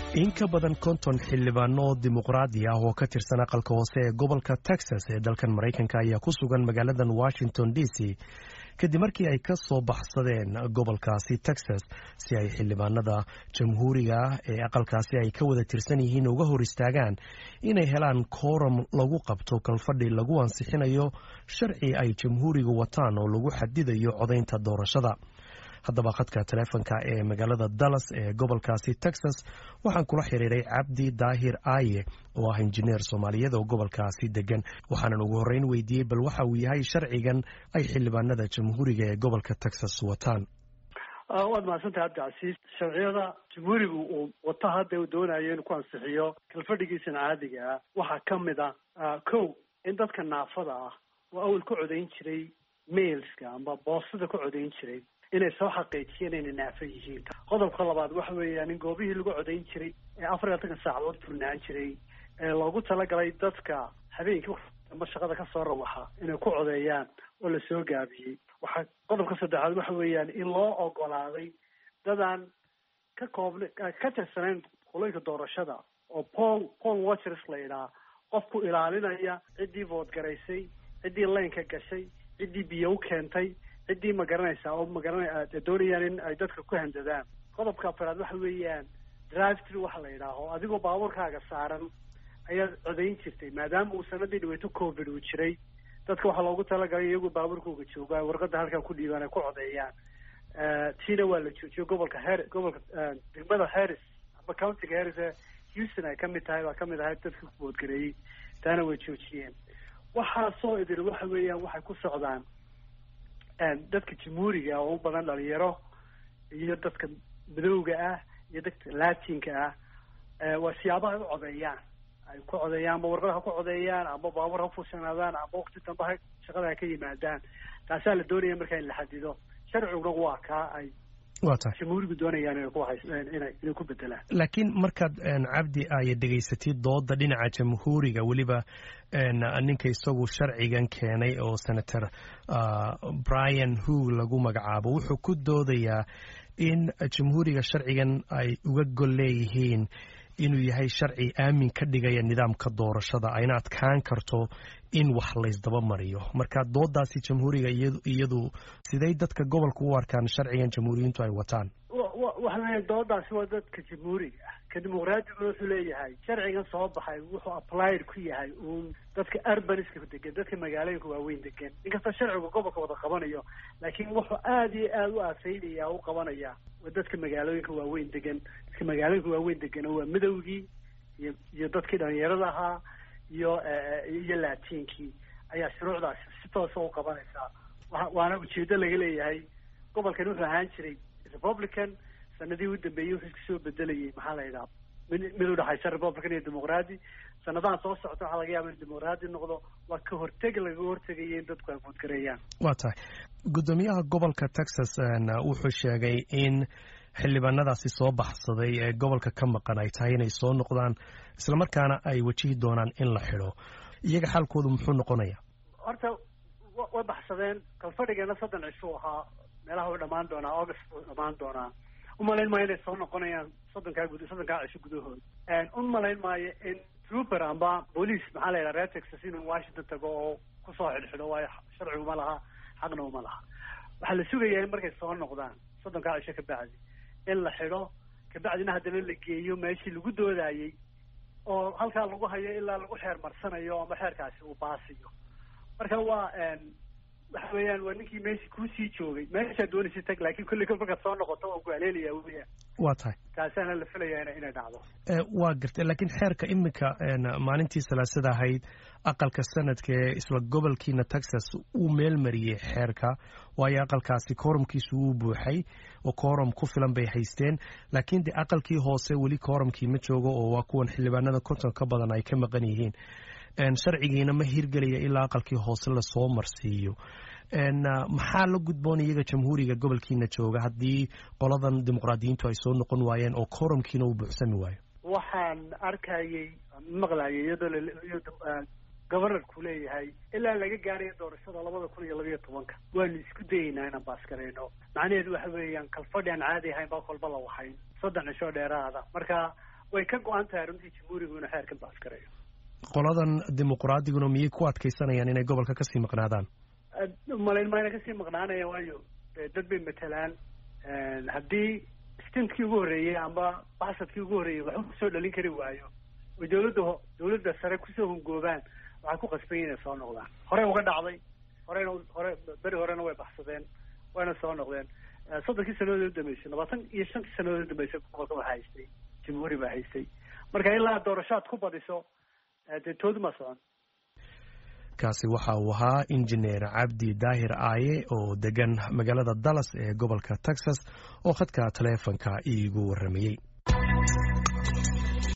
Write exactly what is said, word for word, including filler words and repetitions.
in ka badan konton xildhibaano oo dimuqraadi ah oo ka tirsan aqalka hoose ee gobolka Texas ee dalkan Mareykanka ayaa ku sugan magaaladan Washington D C kadib markii ay ka soo baxsadeen gobolkaasi Texas si ay xildhibaanada jamhuuriga ah ee aqalkaasi ay ka wada tirsan yihiin uga hor istaagaan inay helaan quorum lagu qabto kalfadhi lagu ansixinayo sharci ay jamhuurigu wataan oo lagu xadidayo codaynta doorashada. haddaba khadka taleefanka ee magaalada Dallas ee gobolkaasi Texas waxaan kula xiriiray Cabdi Daahir Aaye oo ah injineer Soomaaliyeed oo gobolkaasi degan waxaanan ugu horreyn weydiiyey bal waxa uu yahay sharcigan ay xildhibaanada jamhuuriga ee gobolka Texas wataan. waad mahadsantahay Cabdicasiis. sharciyada jamhuurigu uu wato hadda uu doonayo inuu ku ansixiyo kalfadhigiisa caadiga ah waxaa ka mid ah kow in dadka naafada ah oo awal ku codayn jiray mailska amba boostada ku codayn jiray inay soo xaqiijiyeen inay naafo yihiin. qodobka labaad waxa weeyaan in goobihii lagu codayn jiray ee afar iyo labaatan saacadood furnaan jiray ee loogu talagalay dadka habeenkii ama shaqada ka soo rawaxa inay ku codeeyaan oo la soo gaabiyey. waxaa qodobka saddexaad waxa weeyaan in loo ogolaaday dadaan ka koobna ka tirsanayn qoloyinka doorashada oo poll poll watchers la yidhaha qofku ilaalinaya ciddii vote garaysay, ciddii laynka gashay, ciddii biyo u keentay, ciddii ma garanaysaa oo ma garanay doonayaan in ay dadka ku handadaan. qodobka afraad waxa weeyaan drive through waxa la yidhaaho adigoo baabuurkaaga saaran ayaad codayn jirtay maadaama uu sanadii dhaweyto covid uu jiray dadka waxaa loogu talagalay iyagoo baabuurkooga joogaa warqada halkaa ku dhiibaan ay ku codeeyaan. tiina waa la joojiyey gobolka her gobolka degmada Harris ama countiga Harris ee Houston ay kamid tahay baa kamid ahayd dadka ku boodgareeyey taana way joojiyeen. waxaa soo idil waxa weeyaan waxay ku socdaan dadka jamhuuriga oo u badan dhalinyaro iyo dadka madowga ah iyo dadka laatinka ah waa siyaabaha ay u codeeyaan ay ku codeeyaan ama warqad ha ku codeeyaan ama baabuur ha fuushanaadaan ama waqti dambe ha shaqada ha ka yimaadaan. taasaa la doonaya markaa in la xadido. sharciguna waa kaa ay jamhuurigu doonayaan inay ku haystaan inay inay ku bedelaan. laakiin markaad Cabdi ay dhegaysatid dooda dhinaca jamhuuriga weliba ninka isagu sharcigan keenay oo senator Brian Hu lagu magacaabo wuxuu ku doodayaa in jamhuuriga sharcigan ay uga gol leeyihiin inuu yahay sharci aamin ka dhigaya nidaamka doorashada ayna adkaan karto in wax laysdaba mariyo. marka doodaasi jamhuuriga iyadu siday dadka gobolka u arkaan sharcigan jamhuuriyiintu ay wataan? waxa weeye doodaasi waa dadka jamhuuriga ah. ka dimuqraadigu wuxuu leeyahay sharcigan soo baxay wuxuu applied ku yahay uun dadka urbaniska degan, dadka magaalooyinka waaweyn degan. inkastoo sharcigu gobolka wada qabanayo laakiin wuxuu aada iyo aada u aasaynaya u qabanaya waa dadka magaalooyinka waaweyn degan. dadka magaalooyinka waaweyn degan waa midowgii iyo iyo dadkii dhalinyarada ahaa iyo iyo laatiinkii ayaa shuruucdaasi si toosa u qabanaysaa. waana ujeedo laga leeyahay. gobolkan wuxuu ahaan jiray Republican sanadii u dambeeyay wuxuu isku soo bedelayay maxaa la yidhaha mid u dhaxaysa Republican iyo Dimuqraadi. sanadaha soo socda waxaa laga yaabaa in Dimuqraadi noqdo. waa ka horteg laga hortegaya in dadku ay voodgareeyaan. waa tahay guddoomiyaha gobolka Texas wuxuu sheegay in xildhibaanadaasi soo baxsaday ee gobolka ka maqan ay tahay inay soo noqdaan islamarkaana ay wajihi doonaan in la xidho. iyaga xaalkoodu muxuu noqonayaa? horta way baxsadeen. kalfadhigeena soddon cisho ahaa meelaha way dhamaan doonaa August way dhamaan doonaa. umalayn maayo inay soo noqonayaan soddonkaa gud soddonkaa cisho gudahood. umalayn maayo in trooper amba boolice maxaa la yidhaha reer Texas inuu Washington tago oo kusoo xidhxidho waayo sharcigu ma laha xaqna uma laha. waxaa la sugayaa in markay soo noqdaan soddonkaa cisho ka bacdi in la xidho kabacdina haddana la geeyo meeshii lagu doodayey oo halkaa lagu hayo ilaa lagu xeer marsanayo ama xeerkaasi uu baasiyo. marka waa waxa weeyaan waa ninkii meeshii kuusii joogay meeshaa doonaysa tag laakiin kulli kol markaad soo noqoto waa ku haleelaya weya. waa tahay taasaana la filayaa inay dhacdo. waa gartay laakiin xeerka iminka maalintii salaasada ahayd aqalka sanadka ee isla gobolkiina Texas uu meel mariyey xeerka waayo aqalkaasi quorumkiisu uu buuxay oo quorum ku filan bay haysteen. laakiin de aqalkii hoose weli quorumkii ma joogo oo waa kuwan xildhibaanada konton ka badan ay ka maqan yihiin. sharcigiina ma hirgelaya ilaa aqalkii hoose lasoo marsiiyo. maxaa la gudboon iyaga jamhuuriga gobolkiina jooga haddii qoladan dimuqraadiyiintu ay soo noqon waayeen oo quorumkiina uu buuxsami waayo? waxaan arkayay maqlayay iyadoo governorku leeyahay ilaa laga gaarayo doorashada labada kun iyo labiyo tobanka waanu isku dayeynaa inaan baaskareyno. macnaheedu waxa weeyaan kalfadhi aan caadi ahayn baa kolba la wahayn soddon cisho dheeraada. marka way ka go-an tahay runtii jamhuurigu inuu xeerkan baaskareeyo. qoladan dimuqraadiguna miyay ku adkaysanayaan inay gobolka kasii maqnaadaan? malayn mayna kasii maqnaanaya, waayo dad bay matalaan. haddii stintkii ugu horreeyey amba baxsadkii ugu horreeyey waxba kusoo dhalin kari waayo oy dawladda dawladda sare kusoo hongoobaan, waxay ku qasban yihin inay soo noqdaan. horey uga dhacday, horeyna hore beri horena way baxsadeen, wayna soo noqdeen. soddonkii sanadood u dambeysay, labaatan iyo shantii sanadood u dambeysay gobolka waxaa haystay jamhuuri baa haystay. marka ilaa doorashaad ku badiso dee toodi ma socon. kaasi waxa uu ahaa injineer cabdi daahir aaye oo degan magaalada Dallas ee gobolka Texas oo khadka taleefanka iigu waramayay.